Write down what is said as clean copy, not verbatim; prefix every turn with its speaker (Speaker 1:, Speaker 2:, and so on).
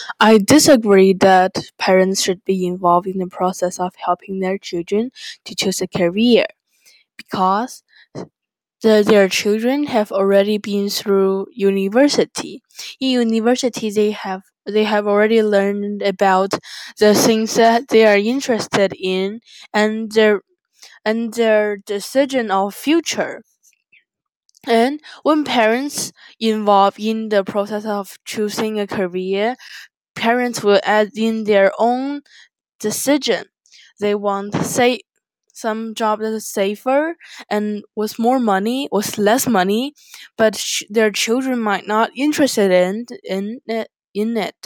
Speaker 1: I disagree that parents should be involved in the process of helping their children to choose a career because their children have already been through university. In university, they have already learned about the things that they are interested in and their decision of future. And when parents involved in the process of choosing a career, parents will add in their own decision. They want say some job that is safer and with less money, but their children might not interested in it.